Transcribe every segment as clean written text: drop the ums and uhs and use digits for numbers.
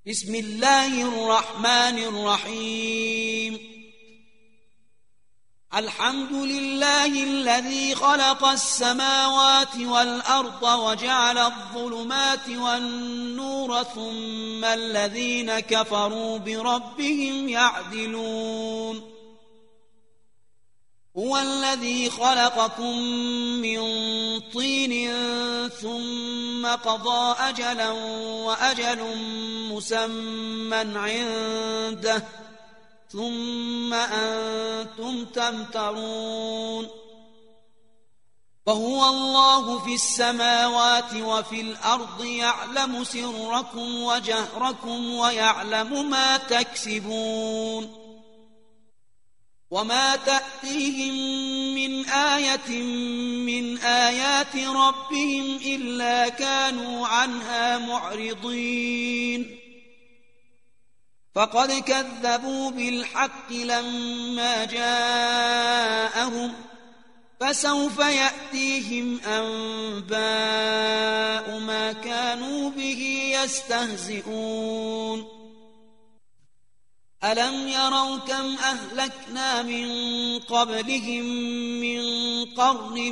بسم الله الرحمن الرحيم الحمد لله الذي خلق السماوات والأرض وجعل الظلمات والنور ثم الذين كفروا بربهم يعدلون هو الذي خلقكم من طين ثم قضى أجلا وأجل مسمى عنده ثم أنتم تمترون وهو الله في السماوات وفي الأرض يعلم سركم وجهركم ويعلم ما تكسبون وما تأتيهم من آية من آيات ربهم إلا كانوا عنها معرضين فقد كذبوا بالحق لما جاءهم فسوف يأتيهم أنباء ما كانوا به يستهزئون ألم يروا كم أهلكنا من قبلهم من قرن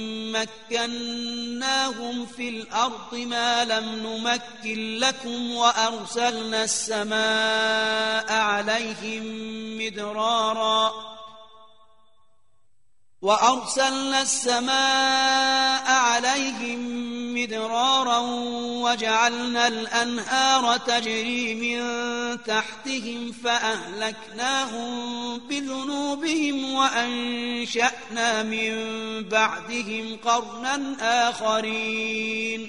مكناهم في الأرض ما لم نمكن لكم وأرسلنا السماء عليهم مدرارا وجعلنا الأنهار تجري من تحتهم فأهلكناهم بذنوبهم وأنشأنا من بعدهم قرنا آخرين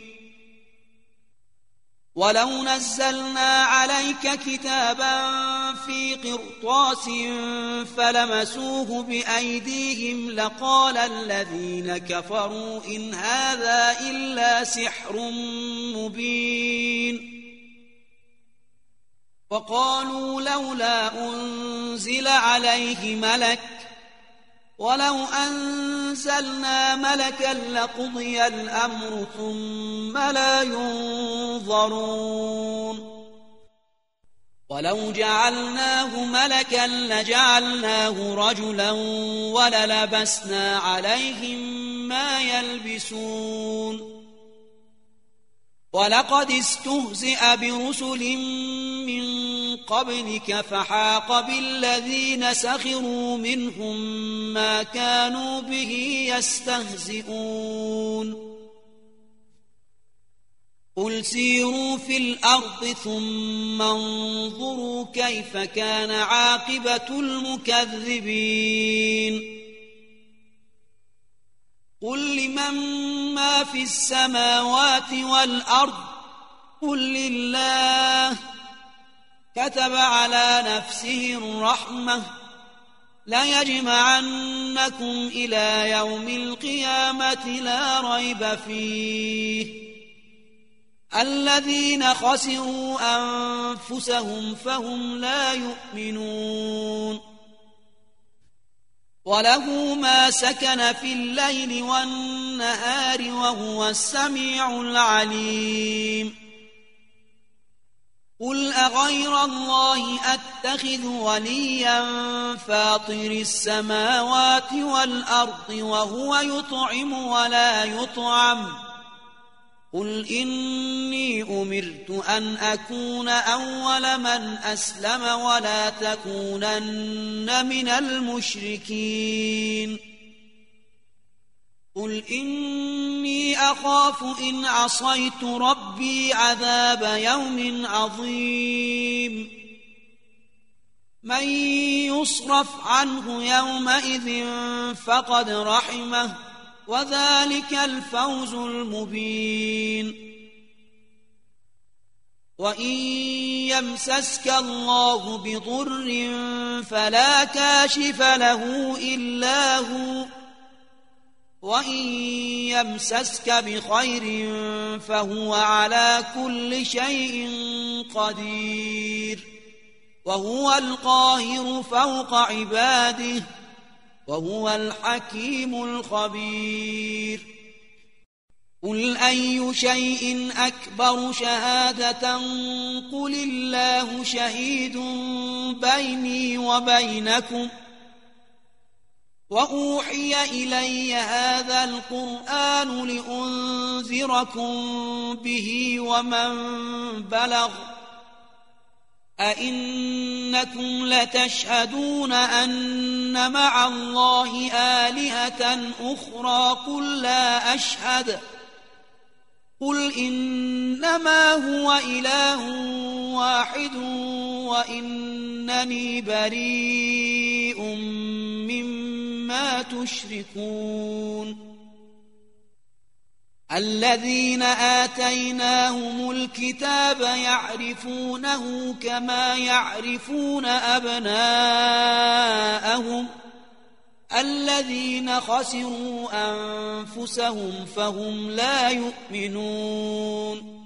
ولو نزلنا عليك كتابا في قرطاس فلمسوه بأيديهم لقال الذين كفروا إن هذا إلا سحر مبين وقالوا لولا أنزل عليه ملك ولو أنزلنا ملكا لقضي الأمر ثم لا ينظرون ولو جعلناه ملكا لجعلناه رجلا وللبسنا عليهم ما يلبسون ولقد استهزئ برسل من قبلك فحاق بالذين سخروا منهم ما كانوا به يستهزئون قل سيروا في الأرض ثم انظروا كيف كان عاقبة المكذبين قل لمن ما في السماوات والأرض قل لله كتب على نفسه الرحمة ليجمعنكم إلى يوم القيامة لا ريب فيه الذين خسروا أنفسهم فهم لا يؤمنون وله ما سكن في الليل والنهار وهو السميع العليم قل أغير الله أتخذ وليا فاطر السماوات والأرض وهو يطعم ولا يطعم قل إني أمرت أن أكون أول من أسلم ولا تكونن من المشركين قل إني أخاف إن عصيت ربي عذاب يوم عظيم من يصرف عنه يومئذ فقد رحمه وذلك الفوز المبين وإن يمسسك الله بضر فلا كاشف له إلا هو وإن يمسسك بخير فهو على كل شيء قدير وهو القاهر فوق عباده وهو الحكيم الخبير قل أي شيء أكبر شهادة قل الله شهيد بيني وبينكم وأوحي إلي هذا القرآن لأنذركم به ومن بلغ أئنكم لتشهدون أن مع الله آلهة أخرى قل لا أشهد قل إنما هو إله واحد وإنني بريء مما تشركون الذين آتيناهم الكتاب يعرفونه كما يعرفون أبناءهم الذين خسروا أنفسهم فهم لا يؤمنون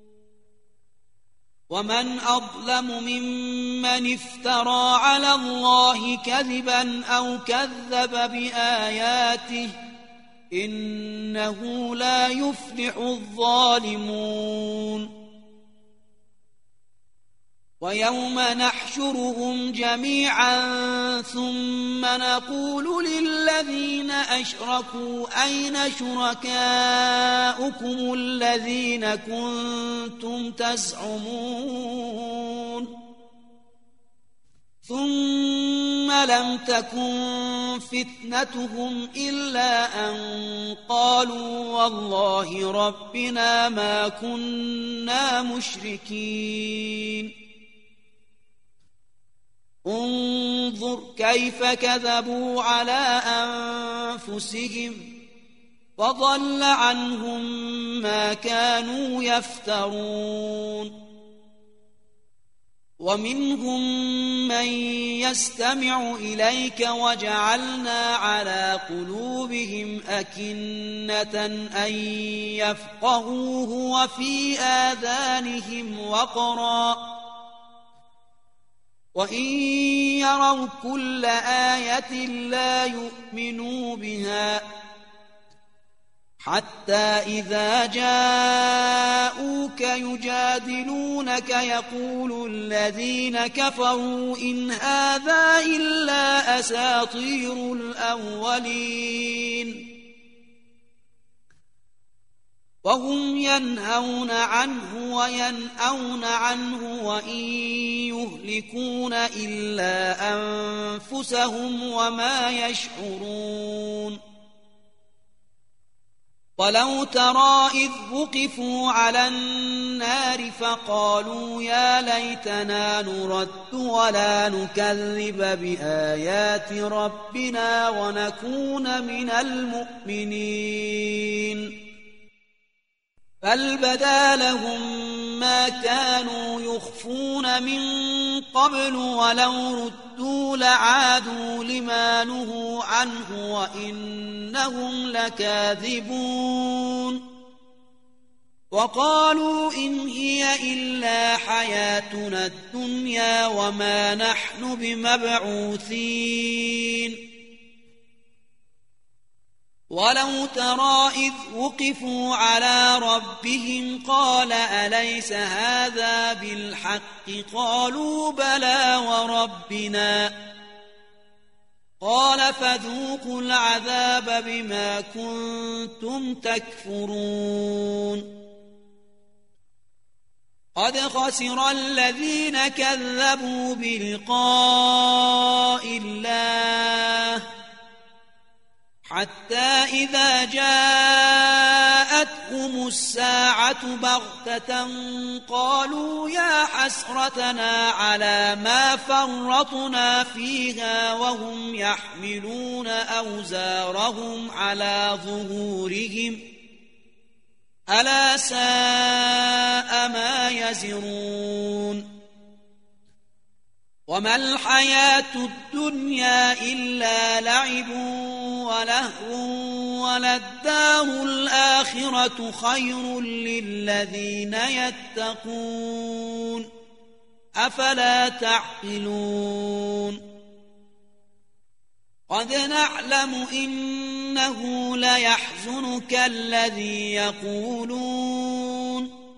ومن أظلم ممن افترى على الله كذبا أو كذب بآياته إنه لا يفلح الظالمون ويوم نحشرهم جميعا ثم نقول للذين أشركوا أين شركاؤكم الذين كنتم تزعمون ثم لم تكن فتنتهم إلا أن قالوا والله ربنا ما كنا مشركين انظر كيف كذبوا على أنفسهم وضل عنهم ما كانوا يفترون ومنهم من يستمع إليك وجعلنا على قلوبهم أكنة أن يفقهوه وفي آذانهم وقرا وإن يروا كل آية لا يؤمنوا بها حتى إذا جاءوك يجادلونك يقول الذين كفروا إن هذا إلا أساطير الأولين وهم ينهون عنه وينأون عنه وإن يهلكون إلا أنفسهم وما يشعرون ولو ترى إذ وقفوا على النار فقالوا يا ليتنا نرد ولا نكذب بآيات ربنا ونكون من المؤمنين بل بدا لهم ما كانوا يخفون من قبل ولو ردوا لعادوا لما نهوا عنه وإنهم لكاذبون وقالوا إن هي إلا حياتنا الدنيا وما نحن بمبعوثين ولو ترى إذ وقفوا على ربهم قال أليس هذا بالحق قالوا بلى وربنا قال فذوقوا العذاب بما كنتم تكفرون قد خسر الذين كذبوا بلقاء الله حتى إذا جاءتهم الساعة بغتة قالوا يا حسرتنا على ما فرطنا فيها وهم يحملون أوزارهم على ظهورهم ألا ساء ما يزرون وما الحياة الدنيا إلا لعب ولهو وللدار الآخرة خير للذين يتقون أفلا تعقلون قد نعلم إنه ليحزنك الذي يقولون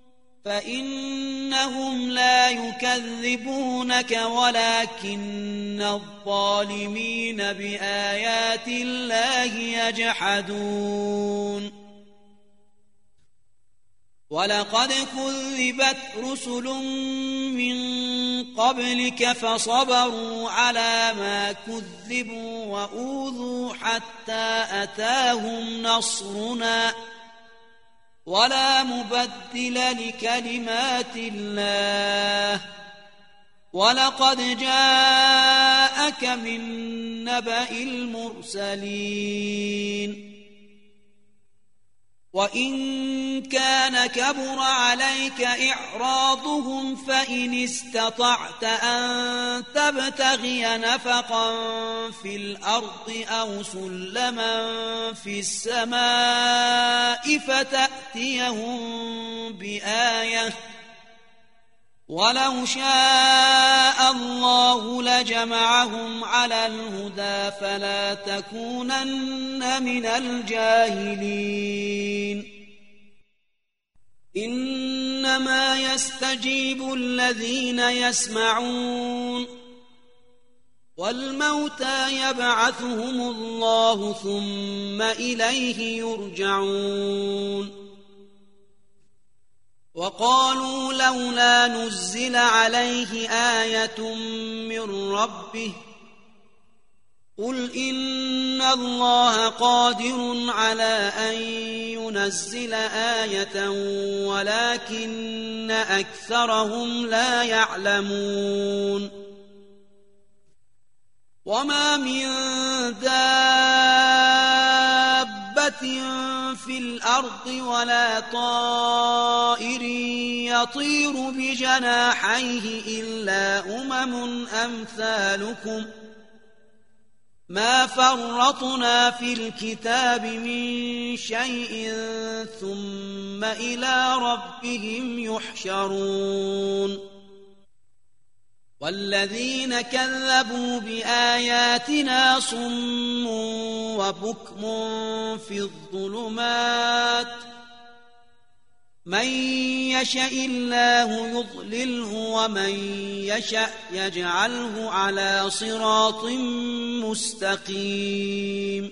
فإنهم لا يكذبونك ولكن الظالمين بآيات الله يجحدون ولقد كذبت رسل من قبلك فصبروا على ما كذبوا وأوذوا حتى أتاهم نصرنا ولا مبدل لكلمات الله ولقد جاءك من نبأ المرسلين وإن كان كبر عليك إعراضهم فإن استطعت أن تبتغي نفقا في الأرض أو سلما في السماء فتأتيهم بآية ولو شاء الله لجمعهم على الهدى فلا تكونن من الجاهلين إنما يستجيب الذين يسمعون والموتى يبعثهم الله ثم إليه يرجعون وقالوا لولا نزل عليه آية من ربه قل إن الله قادر على أن ينزل آية ولكن أكثرهم لا يعلمون وما من دابة في الأرض ولا طائر يطير بجناحيه إلا أمثالكم ما فرطنا في الكتاب من شيء ثم إلى ربهم يحشرون والذين كذبوا بآياتنا صم وبكم في الظلمات من يشاء الله يضلله ومن يشاء يجعله على صراط مستقيم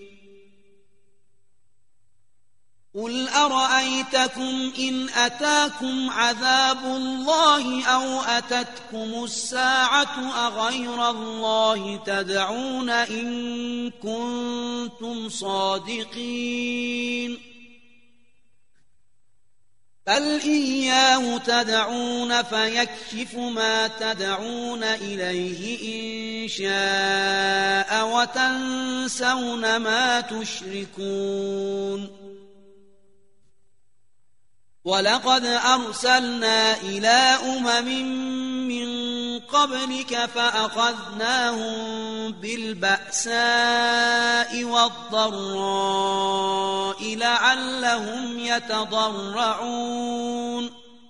قل أرأيتكم إن أتاكم عذاب الله أو أتتكم الساعة أغير الله تدعون إن كنتم صادقين بل إياه تدعون فيكشف ما تدعون إليه إن شاء وتنسون ما تشركون ولقد أرسلنا إلى من قبلك فأخذناهم بالبأساء والضراء لعلهم يتضرعون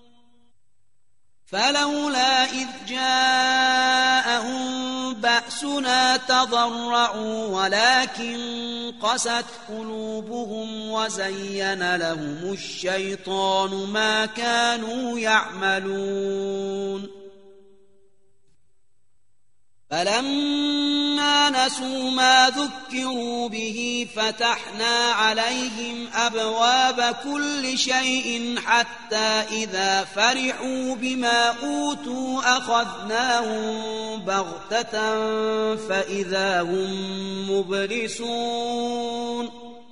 فلولا إذ جاءهم بأسنا تضرعوا ولكن قست قلوبهم وزين لهم الشيطان ما كانوا يعملون فلما نسوا ما ذكروا به فتحنا عليهم أبواب كل شيء حتى إذا فرحوا بما أوتوا أخذناهم بغتة فإذا هم مبلسون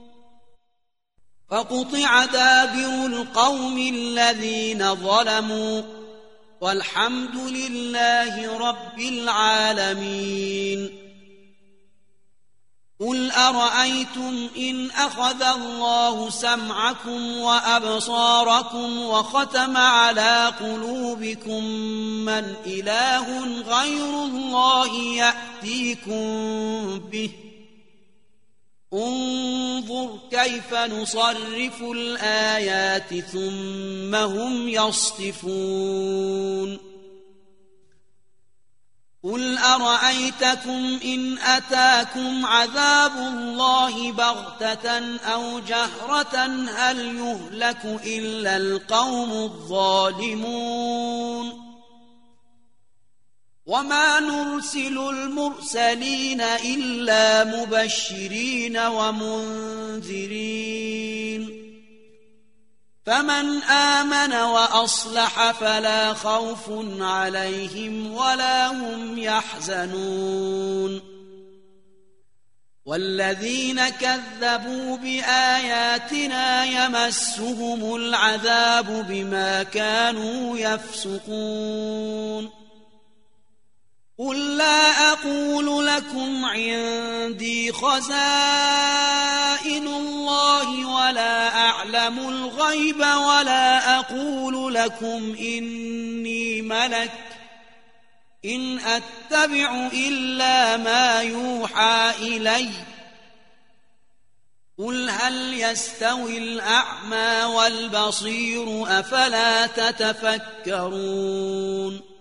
فقطع دابر القوم الذين ظلموا والحمد لله رب العالمين قل أرأيتم إن أخذ الله سمعكم وأبصاركم وختم على قلوبكم من إله غير الله يأتيكم به انظر كيف نصرف الآيات ثم هم يصطفون قل أرأيتكم إن أتاكم عذاب الله بغتة أو جهرة هل يهلك إلا القوم الظالمون وما نرسل المرسلين إلا مبشرين ومنذرين فمن آمن وأصلح فلا خوف عليهم ولا هم يحزنون والذين كذبوا بآياتنا يمسهم العذاب بما كانوا يفسقون قل لا أقول لكم عندي خزائن الله ولا أعلم الغيب ولا أقول لكم إني ملك إن أتبع إلا ما يوحى إلي قل هل يستوي الأعمى والبصير أفلا تتفكرون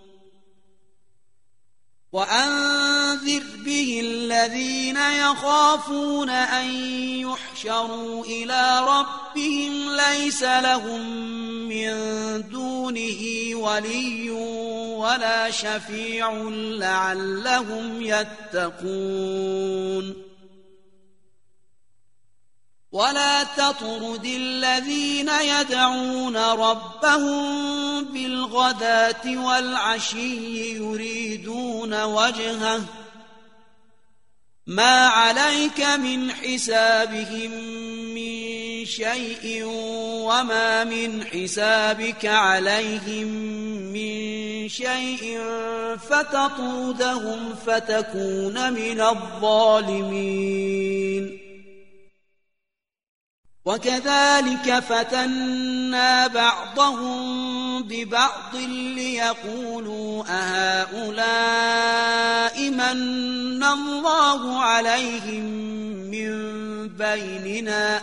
وأنذر به الذين يخافون أن يحشروا إلى ربهم ليس لهم من دونه ولي ولا شفيع لعلهم يتقون ولا تطرد الذين يدعون ربهم بالغداة والعشي يريدون وجهه ما عليك من حسابهم من شيء وما من حسابك عليهم من شيء فتطردهم فتكون من الظالمين وكذلك فتنا بعضهم ببعض ليقولوا أهؤلاء من الله عليهم من بيننا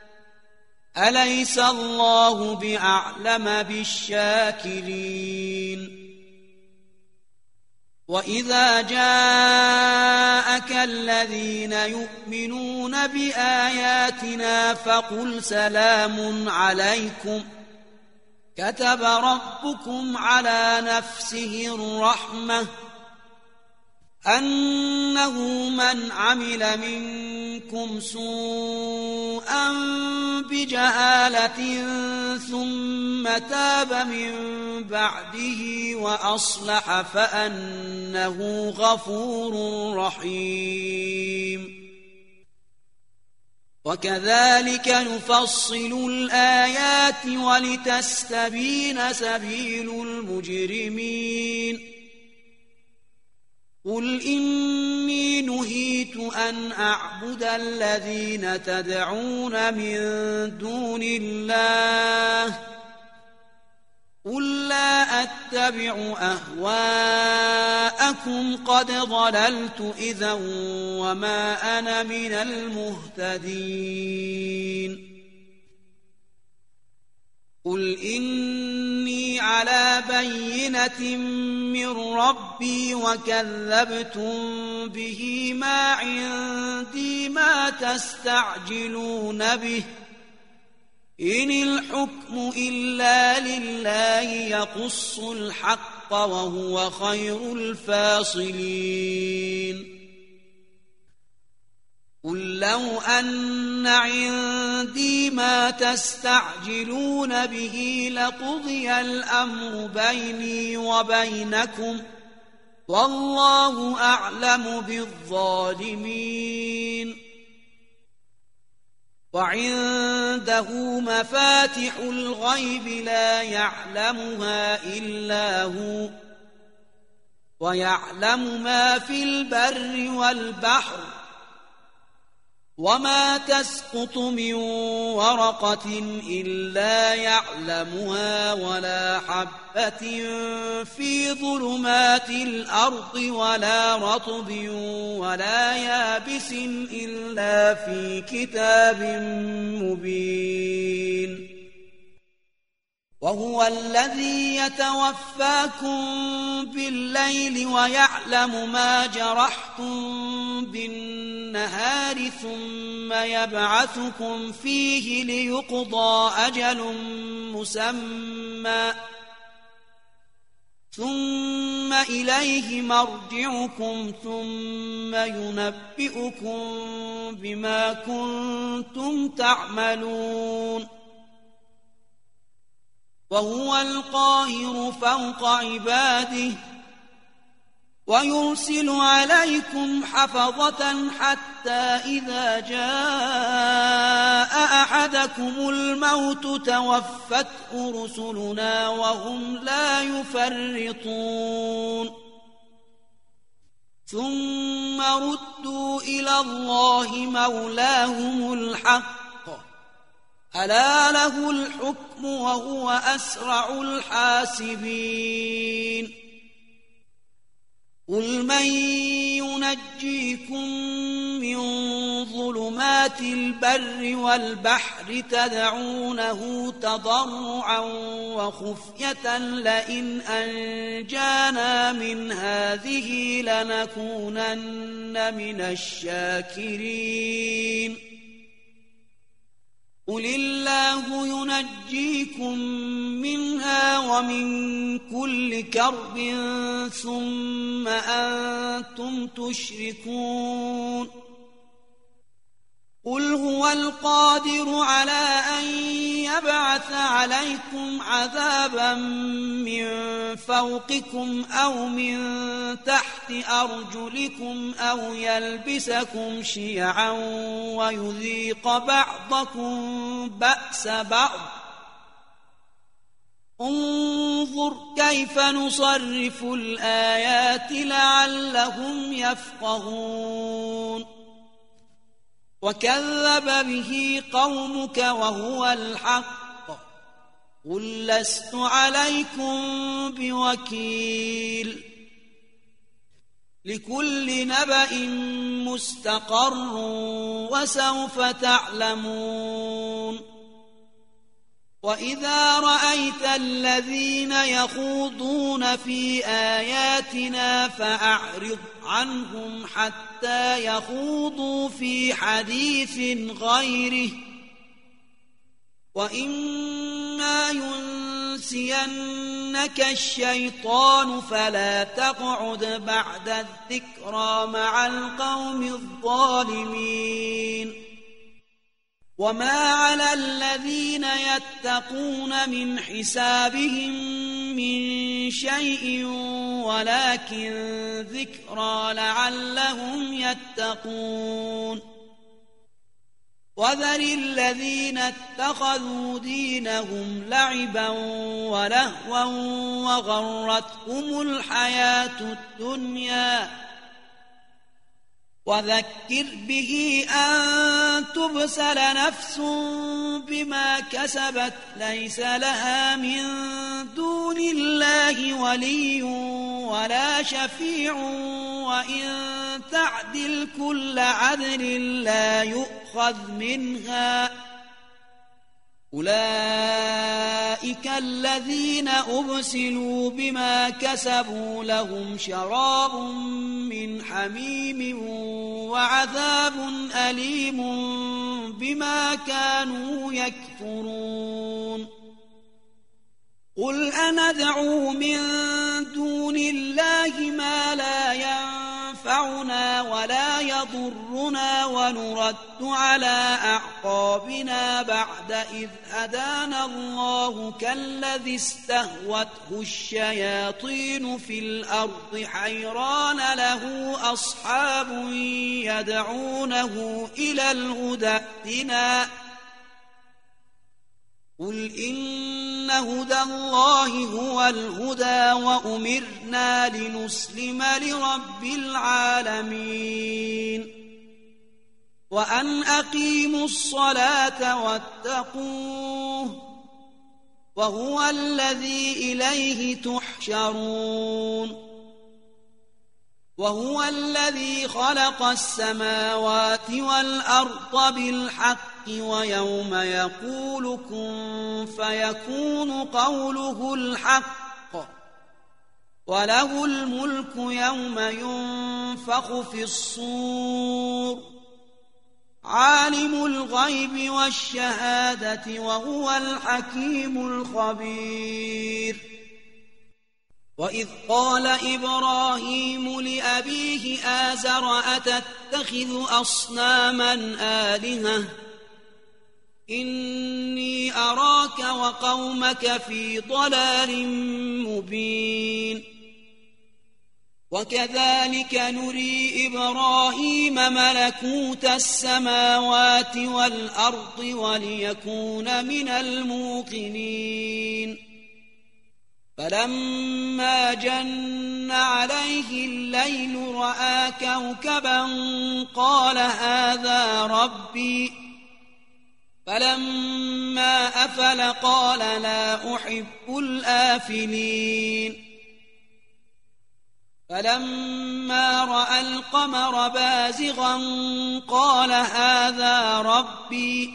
أليس الله بأعلم بالشاكرين وإذا جاءك الذين يؤمنون بآياتنا فقل سلام عليكم كتب ربكم على نفسه الرحمة أنه من عمل منكم سوءا بجهالة ثم تاب من بعده وأصلح فأنه غفور رحيم وكذلك نفصل الآيات ولتستبين سبيل المجرمين قل إني نهيت أن أعبد الذين تدعون من دون الله قل لا أتبع أهواءكم قد ضللت إذا وما أنا من المهتدين قل إني على بينة من ربي وكذبتم به ما عندي ما تستعجلون به إن الحكم إلا لله يقص الحق وهو خير الفاصلين قل لو أن عندي ما تستعجلون به لقضي الأمر بيني وبينكم والله أعلم بالظالمين وعنده مفاتح الغيب لا يعلمها إلا هو ويعلم ما في البر والبحر وما تسقط من ورقة إلا يعلمها ولا حبة في ظلمات الأرض ولا رطب ولا يابس إلا في كتاب مبين وهو الذي يتوفاكم بالليل ويعلم ما جرحتم بالنهار ثم يبعثكم فيه ليقضى أجل مسمى ثم إليه مرجعكم ثم ينبئكم بما كنتم تعملون وهو القاهر فوق عباده ويرسل عليكم حفظة حتى إذا جاء أحدكم الموت توفته رسلنا وهم لا يفرطون ثم ردوا إلى الله مولاهم الحق ألا له الحكم وهو أسرع الحاسبين قل من ينجيكم من ظلمات البر والبحر تدعونه تضرعا وخفية لئن أنجانا من هذه لنكونن من الشاكرين قل الله ينجيكم منها ومن كل كرب ثم أنتم تشركون قل هو القادر على أن يبعث عليكم عذابا من فوقكم أو من تحت أرجلكم أو يلبسكم شيعا ويذيق بعضكم بأس بعض انظر كيف نصرف الآيات لعلهم يفقهون وكذب به قومك وهو الحق قل لست عليكم بوكيل لكل نبأ مستقر وسوف تعلمون وإذا رأيت الذين يخوضون في آياتنا فأعرض عنهم حتى يخوضوا في حديث غيره وإما ينسينك الشيطان فلا تقعد بعد الذكرى مع القوم الظالمين وما على الذين يتقون من حسابهم من شيء ولكن ذكرى لعلهم يتقون وذر الذين اتخذوا دينهم لعبا ولهوا وغرتهم الحياة الدنيا وذكر به أن تبسل نفس بما كسبت ليس لها من دون الله ولي ولا شفيع وإن تعدل كل عدل لا يؤخذ منها أولئك الذين أبسلوا بما كسبوا لهم شراب من حميم وعذاب أليم بما كانوا يكفرون قل أندعو من دون الله ما لا ينفعنا ولا يضرنا ونرد على أعقابنا بعد إذ هدانا الله كالذي استهوته الشياطين في الأرض حيران له أصحاب يدعونه إلى الهدى ائتنا قل إن هدى الله هو الهدى وأمرنا لنسلم لرب العالمين وأن أقيموا الصلاة واتقوه وهو الذي إليه تحشرون وهو الذي خلق السماوات والأرض بالحق ويوم يقول كن فيكون قوله الحق وله الملك يوم ينفخ في الصور عالم الغيب والشهادة وهو الحكيم الخبير وإذ قال إبراهيم لأبيه آزر أتتخذ أصناما آلهة إني أراك وقومك في ضلال مبين وكذلك نري إبراهيم ملكوت السماوات والأرض وليكون من الموقنين فلما جن عليه الليل رأى كوكبا قال هذا ربي فلما أفل قال لا أحب الآفلين فلما رأى القمر بازغا قال هذا ربي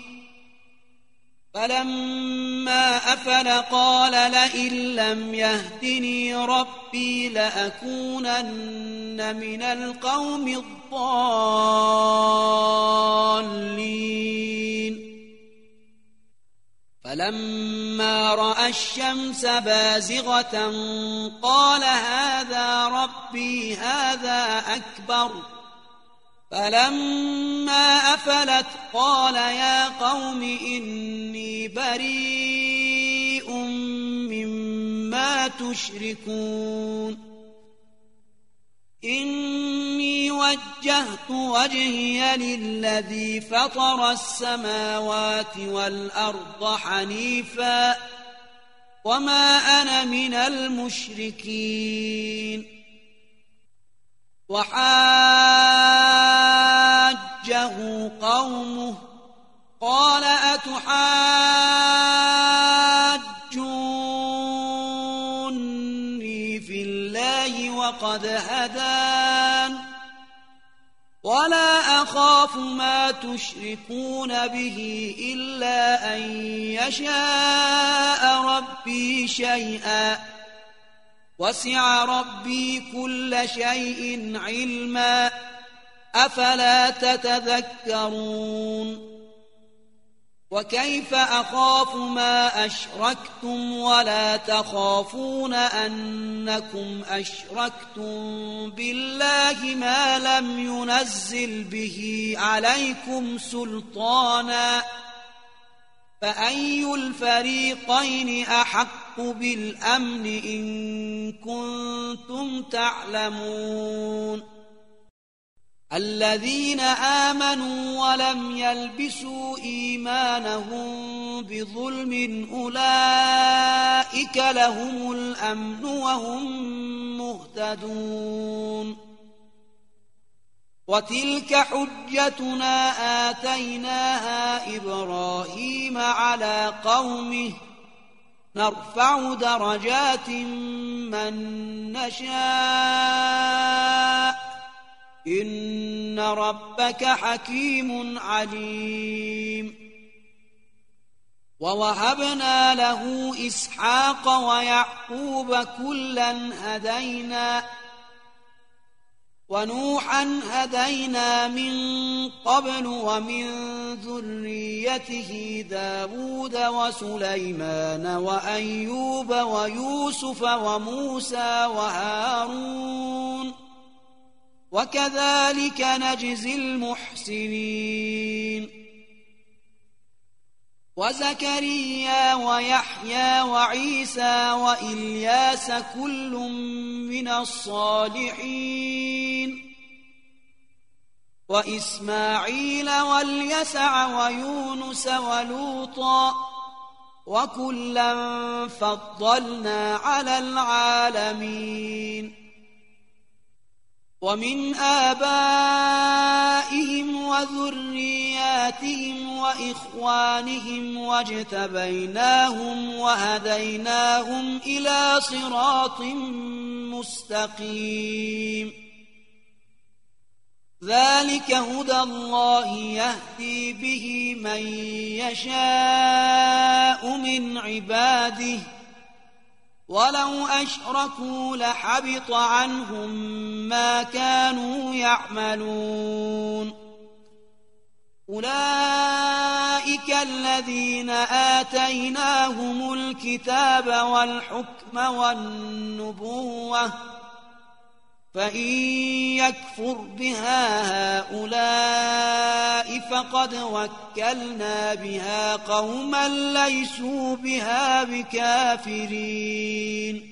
فلما أفل قال لئن لم يهدني ربي لأكونن من القوم الضالين فلما رأى الشمس بازغة قال هذا ربي هذا أكبر فلما أفلت قال يا قوم إني بريء مما تشركون إني وجهت وجهي للذي فطر السماوات والأرض حنيفا وما أنا من المشركين وحاجه قومه قال أتحاجوني في الله وقد هدان ولا أخاف ما تشركون به إلا أن يشاء ربي شيئا وسع ربي كل شيء علما أفلا تتذكرون وكيف أخاف ما أشركتم ولا تخافون أنكم أشركتم بالله ما لم ينزل به عليكم سلطانا فأي الفريقين أحق بالأمن إن كنتم تعلمون الذين آمنوا ولم يلبسوا إيمانهم بظلم أولئك لهم الأمن وهم مهتدون وتلك حجتنا آتيناها إبراهيم على قومه نرفع درجات من نشاء إن ربك حكيم عليم ووهبنا له إسحاق ويعقوب كلا هدينا ونوحا هدينا من قبل ومن ذريته داود وسليمان وأيوب ويوسف وموسى وهارون وكذلك نجزي المحسنين وزكريا ويحيى وعيسى وإلياس كل من الصالحين وإسماعيل واليسع ويونس ولوطا وكلا فضلنا على العالمين ومن آبائهم وذرياتهم وإخوانهم واجتبيناهم وهديناهم إلى صراط مستقيم ذلك هدى الله يهدي به من يشاء من عباده ولو أشركوا لحبط عنهم ما كانوا يعملون أولئك الذين آتيناهم الكتاب والحكم والنبوة فإن يكفر بها هؤلاء فقد وكلنا بها قوما ليسوا بها بكافرين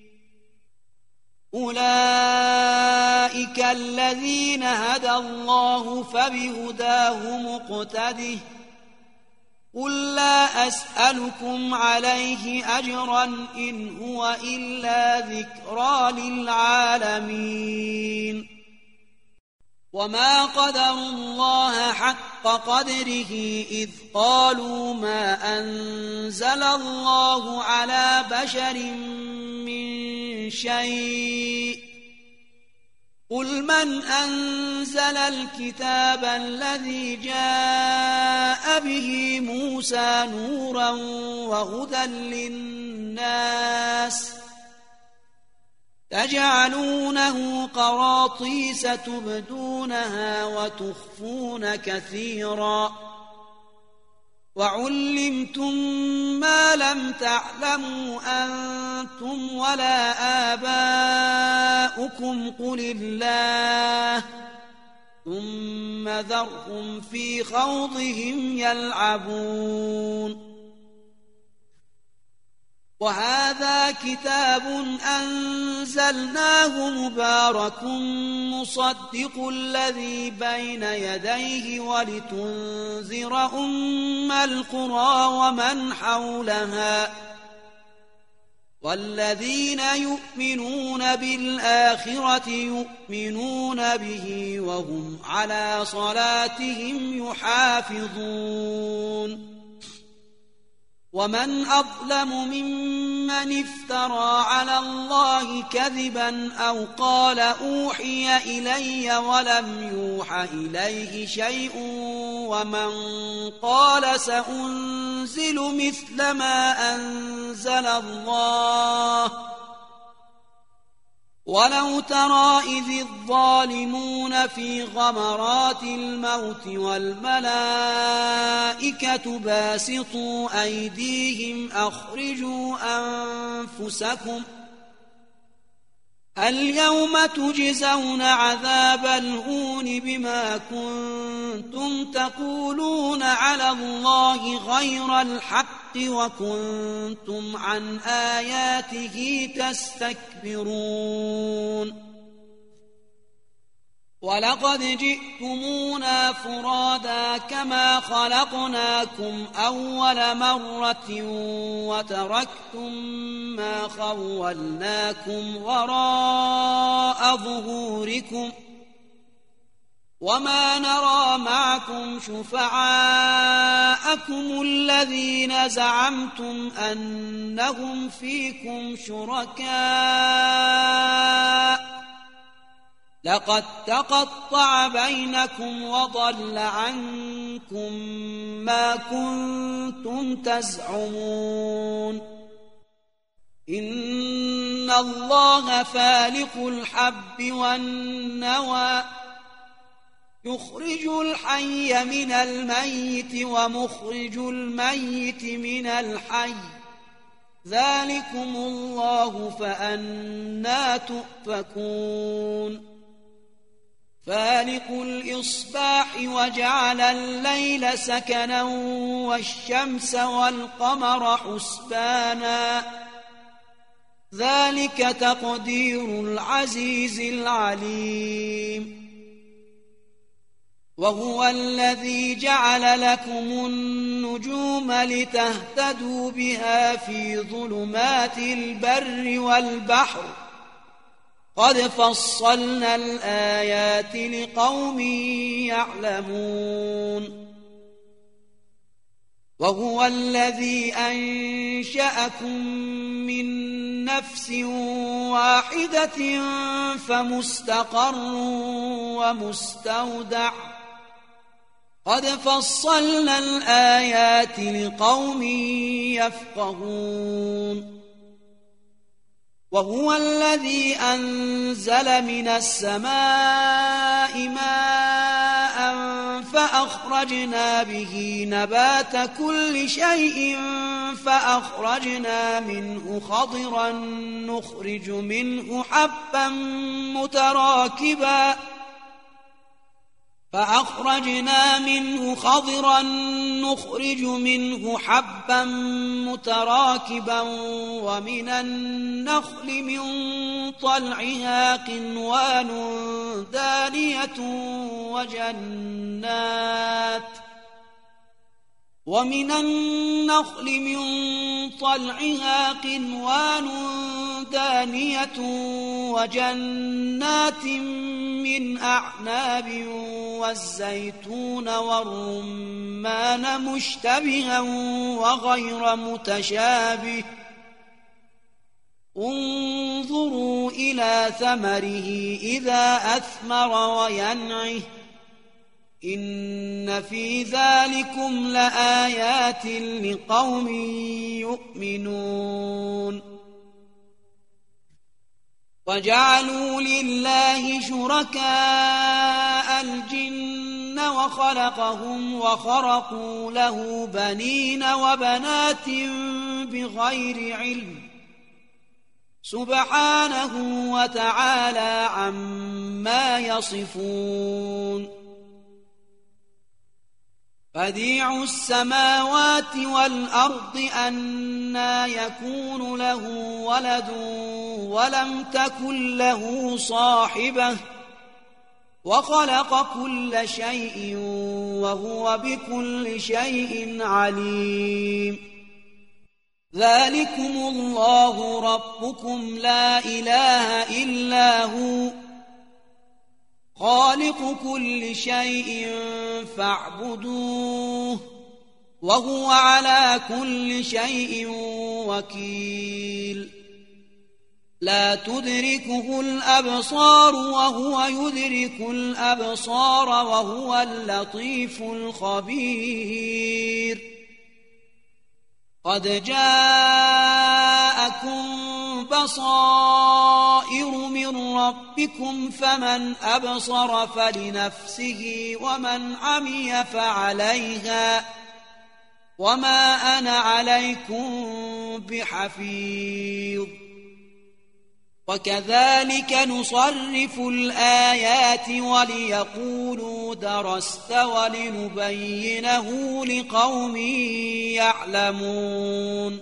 أولئك الذين هدى الله فبهداه مقتده قل لا أسألكم عليه أجرا إن هو إلا ذكرى للعالمين وما قدروا الله حق قدره إذ قالوا ما أنزل الله على بشر من شيء قل من أنزل الكتاب الذي جاء به موسى نورا وهدى للناس تجعلونه قراطيس تبدونها وتخفون كثيرا وعلمتم ما لم تعلموا أنتم ولا آباؤكم قل الله ثم ذرهم في خوضهم يلعبون وهذا كتاب أنزلناه مبارك مصدق الذي بين يديه ولتنذر أم القرى ومن حولها والذين يؤمنون بالآخرة يؤمنون به وهم على صلاتهم يحافظون ومن أظلم ممن افترى على الله كذبا أو قال أوحي إلي ولم يوح إليه شيء ومن قال سأنزل مثل ما أنزل الله ولو ترى إذ الظالمون في غمرات الموت والملائكة باسطوا أيديهم أخرجوا أنفسكم اليوم تجزون عذاب الهون بما كنتم تقولون على الله غير الحق وكنتم عن آياته تستكبرون ولقد جئتمونا فرادا كما خلقناكم أول مرة وتركتم ما خولناكم وراء ظهوركم وما نرى معكم شفعاءكم الذين زعمتم أنهم فيكم شركاء لقد تقطع بينكم وضل عنكم ما كنتم تزعمون إن الله فالق الحب والنوى يخرج الحي من الميت ومخرج الميت من الحي ذلكم الله فأنى تؤفكون فالق الإصباح وجعل الليل سكنا والشمس والقمر حسبانا ذلك تقدير العزيز العليم وهو الذي جعل لكم النجوم لتهتدوا بها في ظلمات البر والبحر قد فصلنا الآيات لقوم يعلمون وهو الذي أنشأكم من نفس واحدة فمستقر ومستودع قد فصلنا الآيات لقوم يفقهون وهو الذي أنزل من السماء ماء فأخرجنا به نبات كل شيء فأخرجنا منه خضرا نخرج منه حبا متراكبا ومن النخل من طلعها قنوان دانية وجنات من أعناب والزيتون والرمان مشتبها وغير متشابه انظروا إلى ثمره إذا أثمر وينعه إن في ذلكم لآيات لقوم يؤمنون وجعلوا لله شركاء الجن وخلقهم وخرقوا له بنين وبنات بغير علم سبحانه وتعالى عما يصفون بديع السماوات والأرض أنى يكون له ولد ولم تكن له صاحبة وخلق كل شيء وهو بكل شيء عليم ذلكم الله ربكم لا إله إلا هو خالق كل شيء فاعبدوه وهو على كل شيء وكيل لا تدركه الأبصار وهو يدرك الأبصار وهو اللطيف الخبير قد جاءكم بصائر من ربكم فمن أبصر فلنفسه ومن عمي فعليها وما أنا عليكم بحفيظ وكذلك نصرف الآيات وليقولوا درست ولنبينه لقوم يعلمون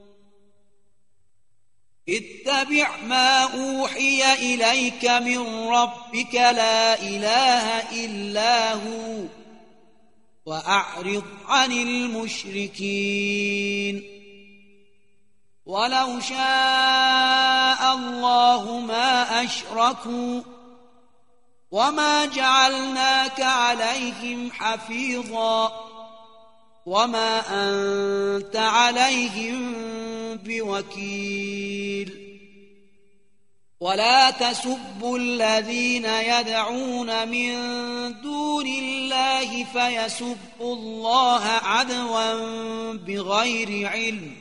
اتبع ما أوحي إليك من ربك لا إله إلا هو وأعرض عن المشركين ولو شاء الله ما أشركوا وما جعلناك عليهم حفيظا وما أنت عليهم بوكيل ولا تسبوا الذين يدعون من دون الله فيسبوا الله عدوا بغير علم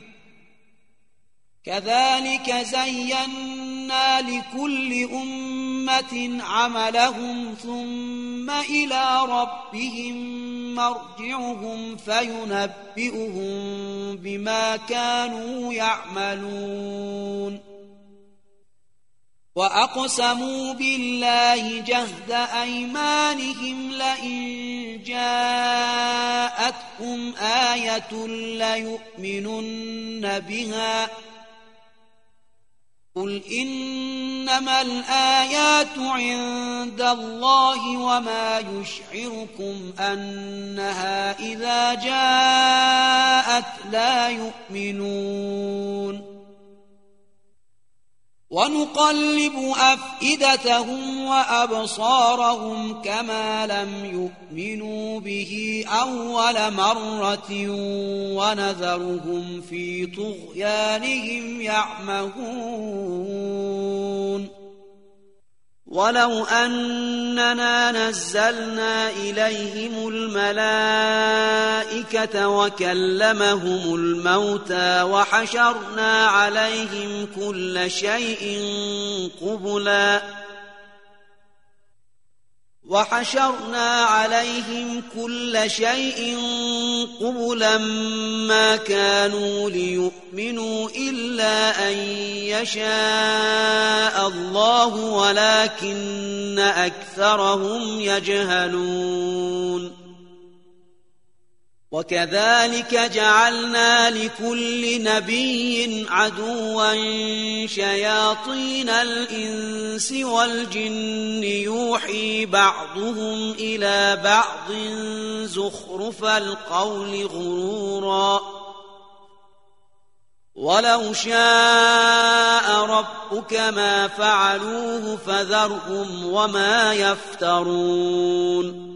كذلك زينا لكل أمة عملهم ثم إلى ربهم مرجعهم فينبئهم بما كانوا يعملون وأقسموا بالله جهد أيمانهم لئن جاءتهم آية ليؤمنن بها قل إنما الآيات عند الله وما يشعركم أنها إذا جاءت لا يؤمنون ونقلب أفئدتهم وأبصارهم كما لم يؤمنوا به أول مرة ونذرهم في طغيانهم يعمهون ولو أننا نزلنا إليهم الملائكة وكلمهم الموتى وحشرنا عليهم كل شيء قبلا ما كانوا ليؤمنوا إلا أن يشاء الله ولكن أكثرهم يجهلون وكذلك جعلنا لكل نبي عدوا شياطين الإنس والجن يوحي بعضهم إلى بعض زخرف القول غرورا ولو شاء ربك ما فعلوه فذرهم وما يفترون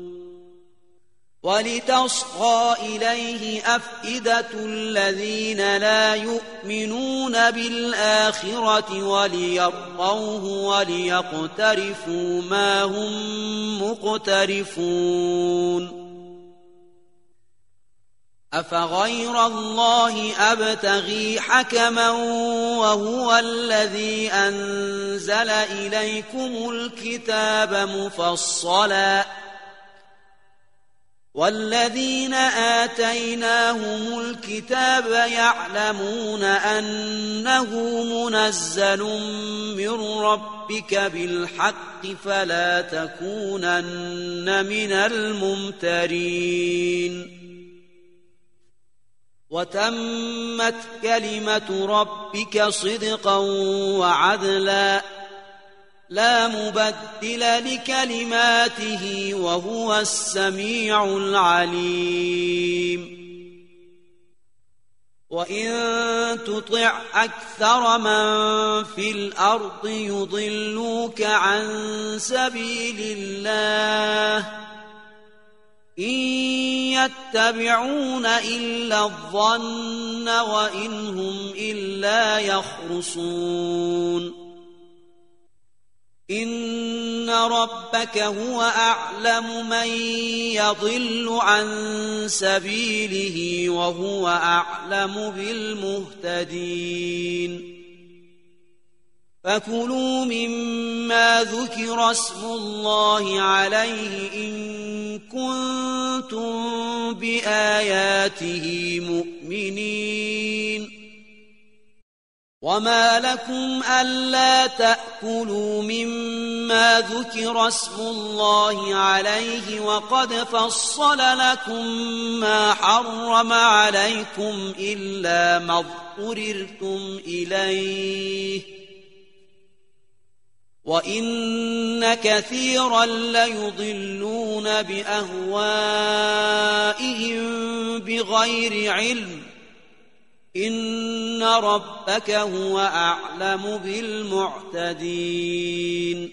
ولتصغى إليه أفئدة الذين لا يؤمنون بالآخرة وليرضوه وليقترفوا ما هم مقترفون أفغير الله أبتغي حكما وهو الذي أنزل إليكم الكتاب مفصلا والذين آتيناهم الكتاب يعلمون أنه منزل من ربك بالحق فلا تكونن من الممترين وتمت كلمة ربك صدقا وعدلا لا مبدل لكلماته وهو السميع العليم وإن تطع أكثر من في الأرض يضلوك عن سبيل الله إن يتبعون إلا الظن وإن هم إلا يخرصون إن ربك هو أعلم من يضل عن سبيله وهو أعلم بالمهتدين فكلوا مما ذكر اسم الله عليه إن كنتم بآياته مؤمنين وما لكم ألا تأكلوا مما ذكر اسم الله عليه وقد فصل لكم ما حرم عليكم إلا ما اضطررتم إليه وإن كثيرا ليضلون بأهوائهم بغير علم إن ربك هو أعلم بالمعتدين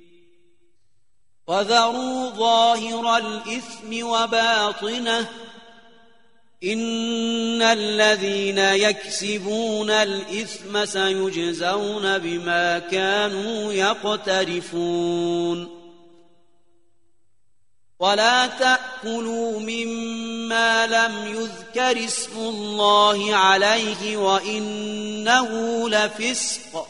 وذروا ظاهر الإثم وباطنه إن الذين يكسبون الإثم سيجزون بما كانوا يقترفون ولا تأكلوا مما لم يذكر اسم الله عليه وإنه لفسق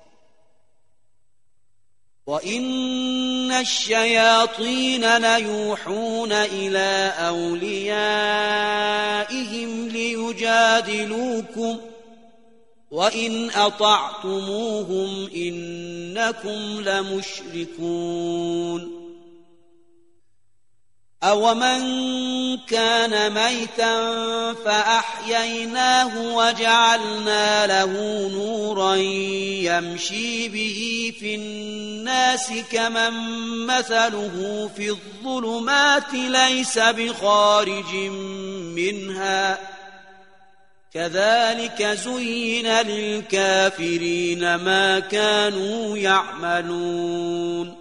وإن الشياطين ليوحون إلى أوليائهم ليجادلوكم وإن أطعتموهم إنكم لمشركون أومن كان ميتا فأحييناه وجعلنا له نورا يمشي به في الناس كمن مثله في الظلمات ليس بخارج منها كذلك زين للكافرين ما كانوا يعملون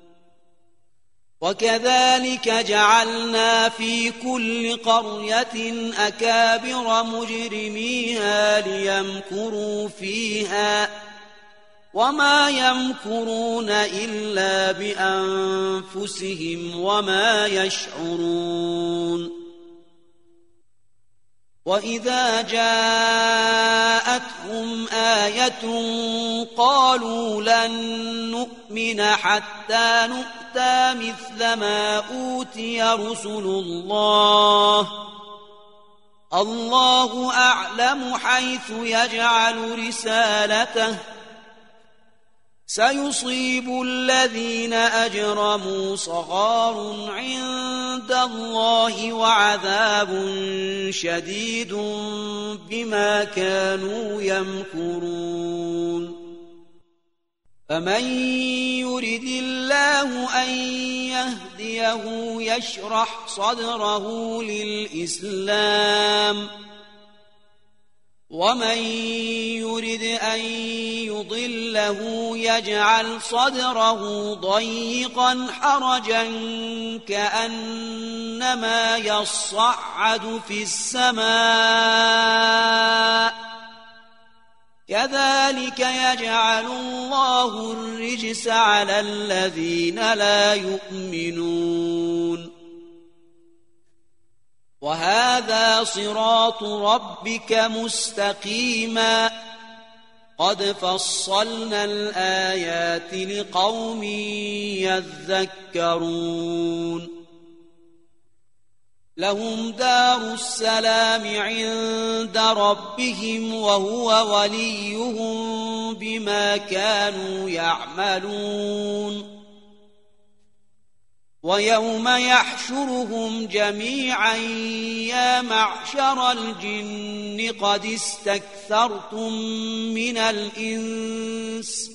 وكذلك جعلنا في كل قرية أكابر مجرميها ليمكروا فيها وما يمكرون إلا بأنفسهم وما يشعرون وإذا جاءتهم آية قالوا لن نؤمن حتى نؤتى مثل ما أوتي رسل الله أعلم حيث يجعل رسالته سيصيب الذين أجرموا صغار عند الله وعذاب شديد بما كانوا يمكرون فمن يرد الله أن يهديه يشرح صدره للإسلام ومن يرد أن يضله يجعل صدره ضيقا حرجا كأنما يصعد في السماء كذلك يجعل الله الرجس على الذين لا يؤمنون وهذا صراط ربك مستقيما قد فصلنا الآيات لقوم يذكرون لهم دار السلام عند ربهم وهو وليهم بما كانوا يعملون ويوم يحشرهم جميعا يا معشر الجن قد استكثرتم من الإنس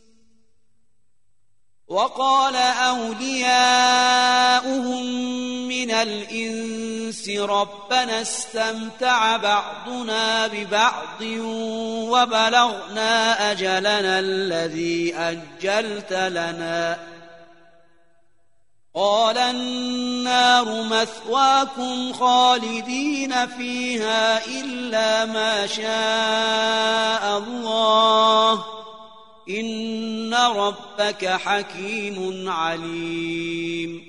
وقال أولياؤهم من الإنس ربنا استمتع بعضنا ببعض وبلغنا أجلنا الذي أجلت لنا قال النار مثواكم خالدين فيها إلا ما شاء الله إن ربك حكيم عليم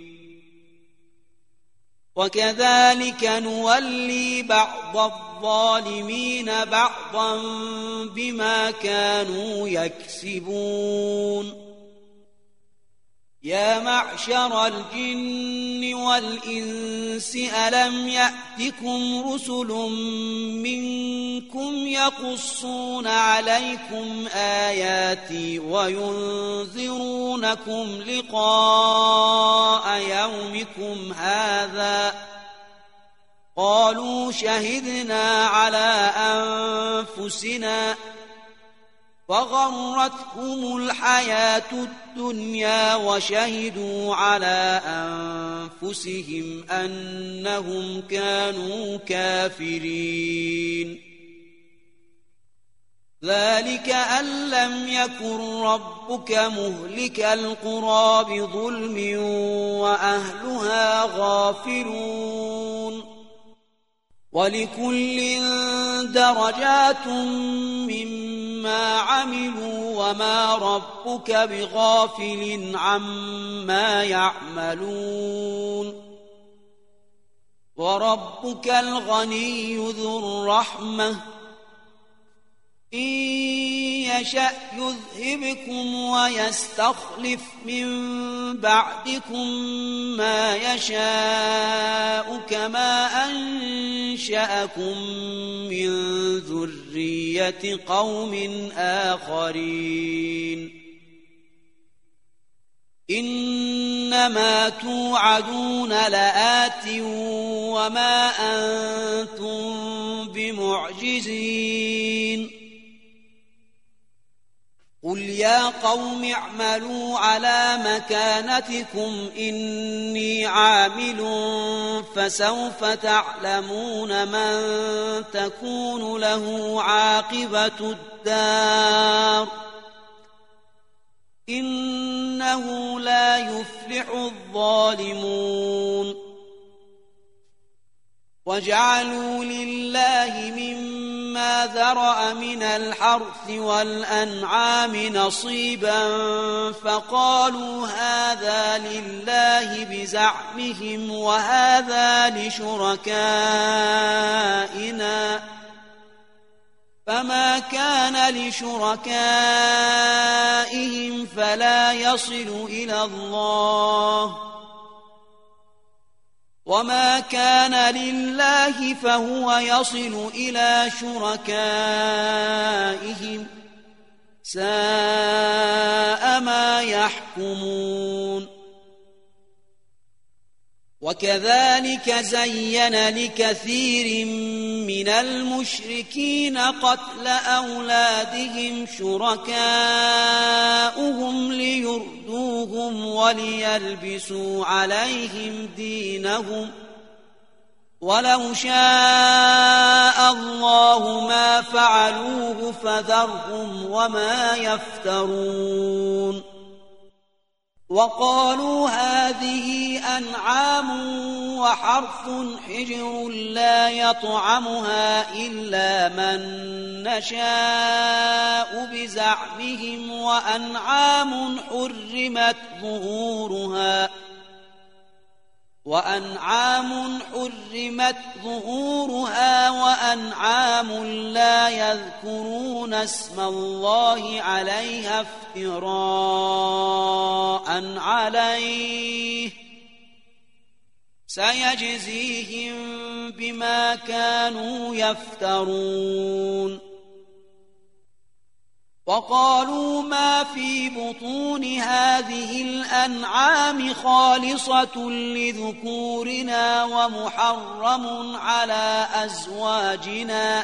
وكذلك نولي بعض الظالمين بعضا بما كانوا يكسبون يا معشر الجن والإنس ألم يأتكم رسل منكم يقصون عليكم آياتي وينذرونكم لقاء يومكم هذا قالوا شهدنا على أنفسنا وغرتهم الحياة الدنيا وشهدوا على أنفسهم أنهم كانوا كافرين ذلك أن لم يكن ربك مهلك القرى بظلم وأهلها غافلون ولكل درجات مما عملوا وما ربك بغافل عما يعملون وربك الغني ذو الرحمة إن يشأ يذهبكم ويستخلف من بعدكم ما يشاء كما أنشأكم من ذرية قوم آخرين إنما توعدون لآت وما أنتم بمعجزين قل يا قوم اعملوا على مكانتكم إني عامل فسوف تعلمون من تكون له عاقبة الدار إنه لا يفلح الظالمون وجعلوا لله مما ذرأ من الحرث والأنعام نصيبا فقالوا هذا لله بزعمهم وهذا لشركائنا فما كان لشركائهم فلا يصل إلى الله وما كان لله فهو يصل إلى شركائهم ساء ما يحكمون وكذلك زين لكثير من المشركين قتل أولادهم شركاؤهم ليردوهم وليلبسوا عليهم دينهم ولو شاء الله ما فعلوه فذرهم وما يفترون وقالوا هذه أنعام وحرث حجر لا يطعمها إلا من نشاء بزعمهم وأنعام حرمت ظهورها وأنعام لا يذكرون اسم الله عليها افتراء عليه سيجزيهم بما كانوا يفترون وقالوا ما في بطون هذه الأنعام خالصة لذكورنا ومحرم على أزواجنا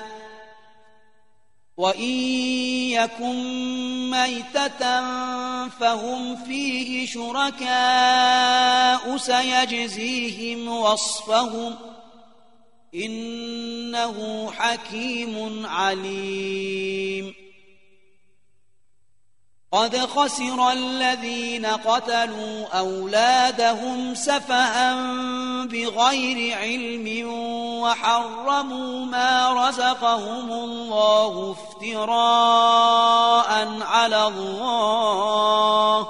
وإن يكن ميتة فهم فيه شركاء سيجزيهم وصفهم إنه حكيم عليم قد خسر الذين قتلوا أولادهم سفها بغير علم وحرموا ما رزقهم الله افتراء على الله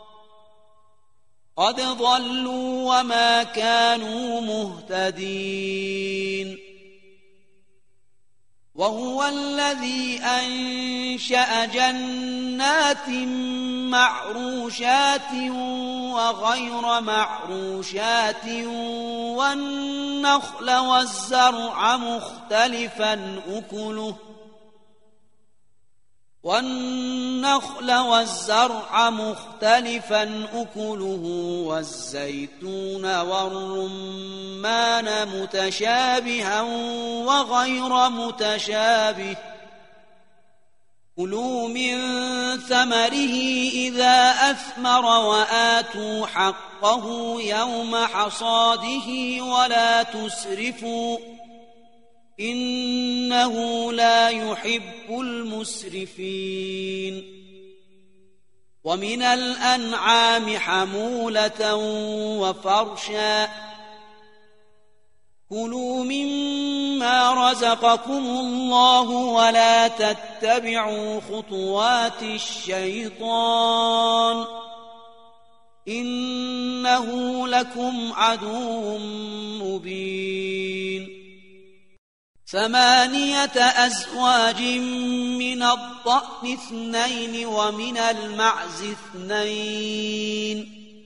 قد ضلوا وما كانوا مهتدين وهو الذي أنشأ جنات معروشات وغير معروشات والنخل والزرع مختلفا أكله والزيتون والرمان متشابها وغير متشابه كلوا من ثمره إذا أثمر وآتوا حقه يوم حصاده ولا تسرفوا إنه لا يحب المسرفين ومن الأنعام حمولة وفرشا كلوا مما رزقكم الله ولا تتبعوا خطوات الشيطان إنه لكم عدو مبين 8 أزواج من الضأن 2 ومن المعز 2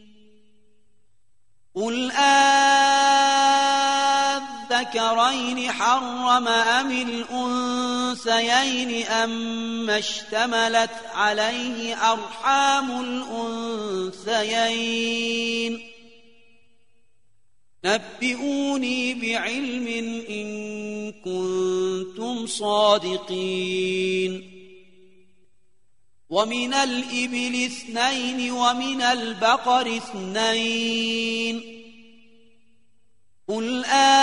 قل الذكرين حرم أم الأنثيين أما اشتملت عليه أرحام الأنثيين نبئوني بعلم إن كنتم صادقين ومن الإبل 2 ومن البقر 2 قل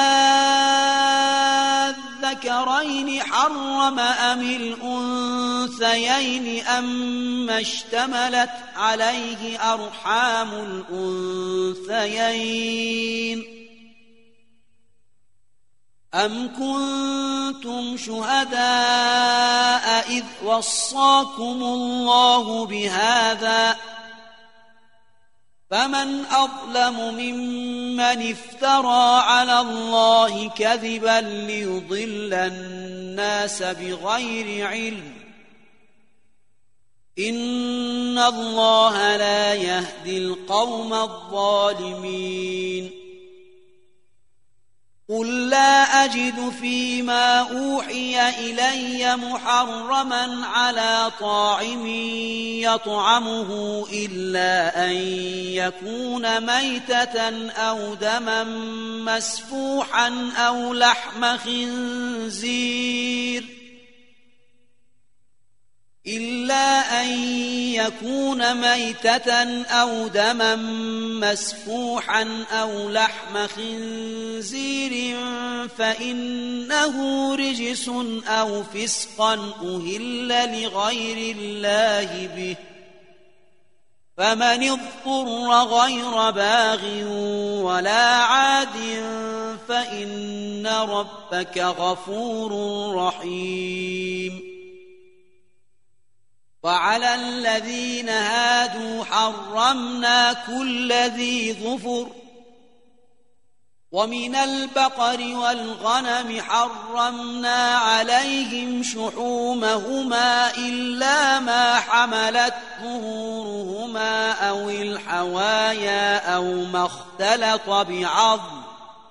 أذكرين حرم أم الأنثيين أما اشتملت عليه أرحام الأنثيين أم كنتم شهداء إذ وصاكم الله بهذا فمن أظلم ممن افترى على الله كذبا ليضل الناس بغير علم إن الله لا يهدي القوم الظالمين قل لا أجد فيما أوحي إلي محرما على طاعم يطعمه إلا أن يكون ميتة أو دما مسفوحا أو لحم خنزير فإنه رجس أو فسقا أهل لغير الله به فمن اضطر غير باغ ولا عاد فإن ربك غفور رحيم وعلى الذين هادوا حرمنا كل ذي ظفر ومن البقر والغنم حرمنا عليهم شحومهما إلا ما حملت ظهورهما أو الحوايا أو ما اختلط بعظم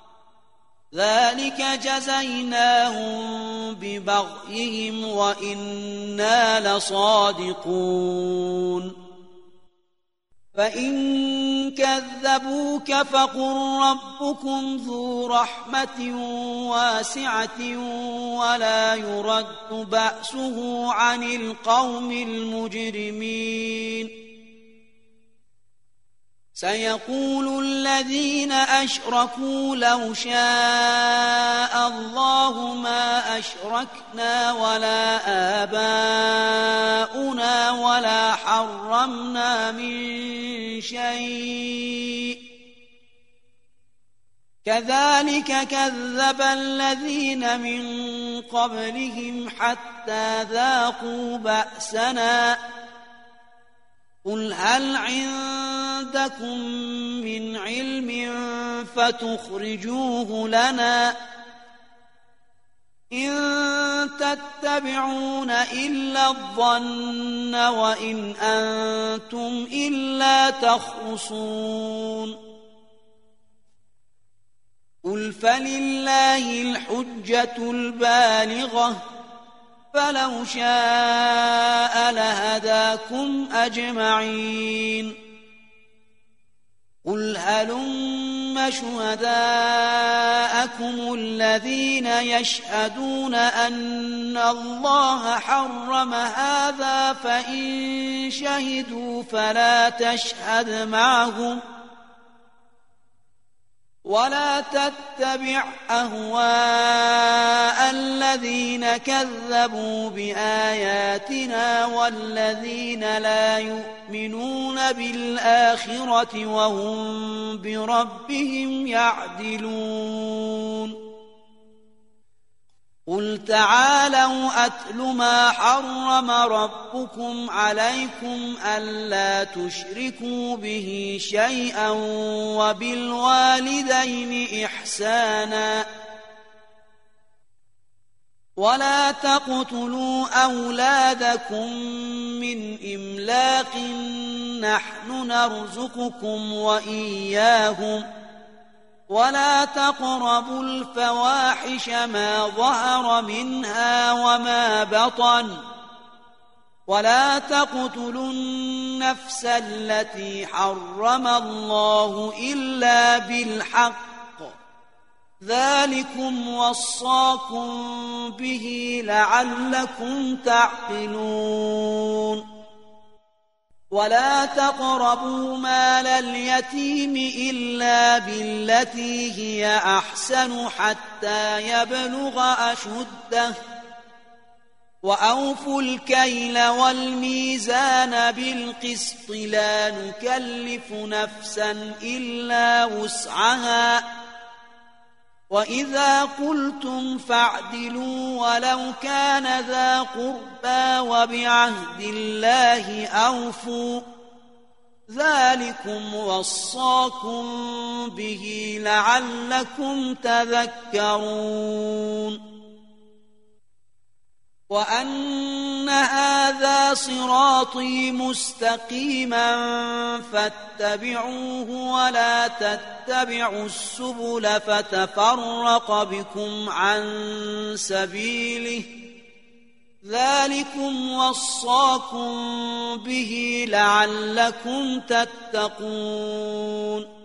ذلك جزيناهم ببغيهم وإنا لصادقون فإن كذبوك فقل ربكم ذو رحمة واسعة ولا يرد بأسه عن القوم المجرمين سيقول الذين أشركوا لو شاء الله ما أشركنا ولا آباؤنا ولا حرمنا من شيء كذلك كذب الذين من قبلهم حتى ذاقوا بأسنا قل هل عندكم من علم فتخرجوه لنا إن تتبعون إلا الظن وإن أنتم إلا تخرصون قل فلله الحجة البالغة فلو شاء لهداكم أجمعين قل هلم شهداءكم الذين يشهدون أن الله حرم هذا فإن شهدوا فلا تشهد معهم ولا تتبع أهواء الذين كذبوا بآياتنا والذين لا يؤمنون بالآخرة وهم بربهم يعدلون قل تعالوا أتل ما حرم ربكم عليكم ألا تشركوا به شيئا وبالوالدين إحسانا ولا تقتلوا أولادكم من إملاق نحن نرزقكم وإياهم ولا تقربوا الفواحش ما ظهر منها وما بطن ولا تقتلوا النفس التي حرم الله إلا بالحق ذلكم وصاكم به لعلكم تعقلون ولا تقربوا مال اليتيم إلا بالتي هي أحسن حتى يبلغ أشده وأوفوا الكيل والميزان بالقسط لا نكلف نفسا إلا وسعها وإذا قلتم فاعدلوا ولو كان ذا قربى وبعهد الله أوفوا ذلكم وصاكم به لعلكم تذكرون وأن هذا صراطي مستقيما فاتبعوه ولا تتبعوا السبل فتفرق بكم عن سبيله ذلكم وصاكم به لعلكم تتقون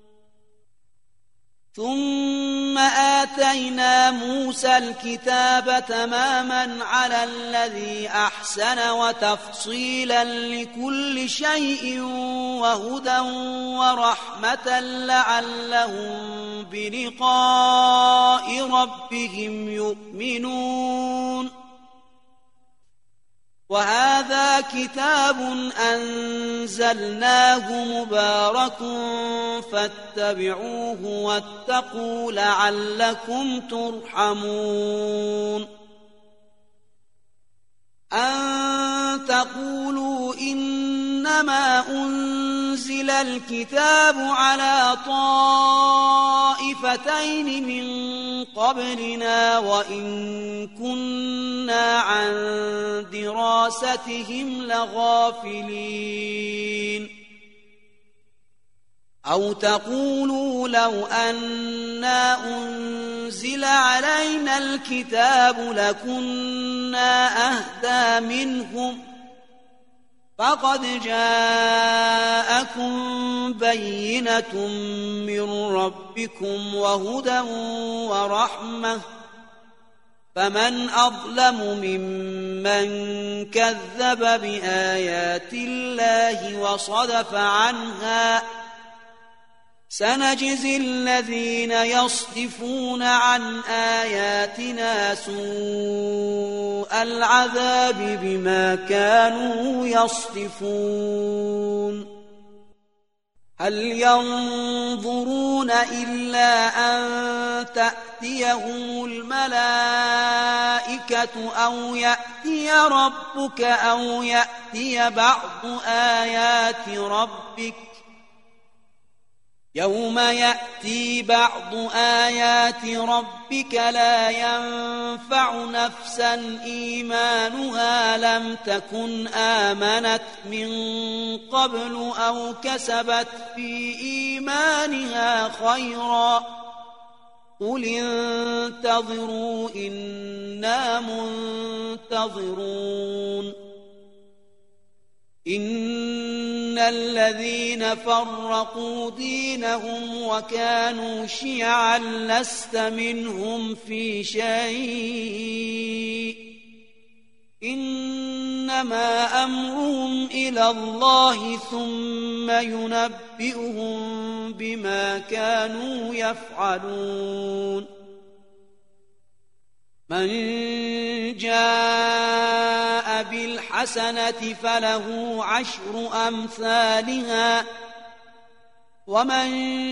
ثم آتينا موسى الكتاب تماما على الذي أحسن وتفصيلا لكل شيء وهدى ورحمة لعلهم بلقاء ربهم يؤمنون وهذا كتاب أنزلناه مبارك فاتبعوه واتقوا لعلكم ترحمون أن تقولوا إنما أنزل الكتاب على طائفتين من قبلنا وإن كنا عن دراستهم لغافلين أو تقولوا لو أنا أنزل علينا الكتاب لكنا أهدى منهم فقد جاءكم بينة من ربكم وهدى ورحمة فمن أظلم ممن كذب بآيات الله وصدف عنها سنجزي الذين يصدفون عن آياتنا سوء العذاب بما كانوا يصدفون هل ينظرون إلا أن تأتيهم الملائكة أو يأتي ربك أو يأتي بعض آيات ربك يوم يأتي بعض آيات ربك لا ينفع نفسا إيمانها لم تكن آمنت من قبل أو كسبت في إيمانها خيرا قل انتظروا إنا منتظرون إن الذين فرقوا دينهم وكانوا شيعا لست منهم في شيء إنما أمرهم إلى الله ثم ينبئهم بما كانوا يفعلون من جاء بالحسنة فله عشر أمثالها ومن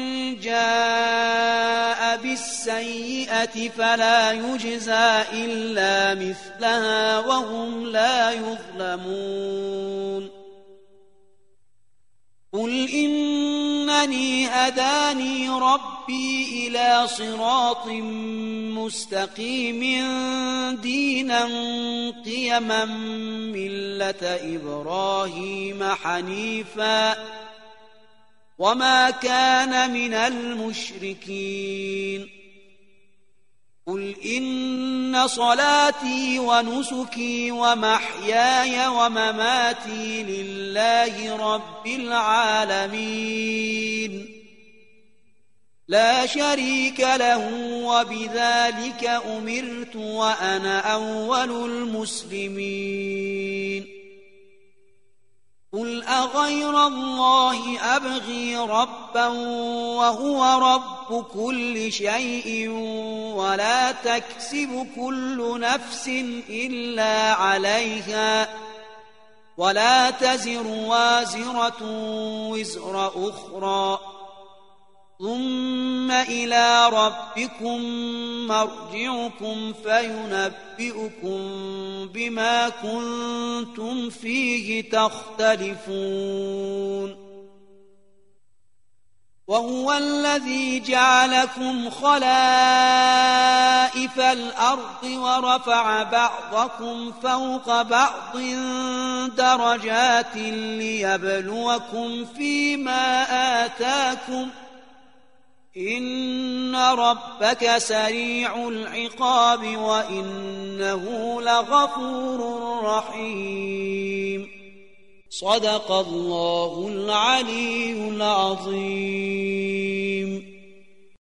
جاء بالسيئة فلا يجزى إلا مثلها وهم لا يظلمون قل إنني هداني ربي إلى صراط مستقيم دينا قيما ملة إبراهيم حنيفا وما كان من المشركين قل إن صلاتي ونسكي ومحياي ومماتي لله رب العالمين لا شريك له وبذلك أمرت وأنا أول المسلمين قل أغير الله أبغي ربا وهو رب كل شيء ولا تكسب كل نفس إلا عليها ولا تزر وازرة وزر أخرى ثم إلى ربكم مرجعكم فينبئكم بما كنتم فيه تختلفون وهو الذي جعلكم خلائف الأرض ورفع بعضكم فوق بعض درجات ليبلوكم فيما آتاكم إن ربك سريع العقاب وإنه لغفور رحيم صدق الله العلي العظيم.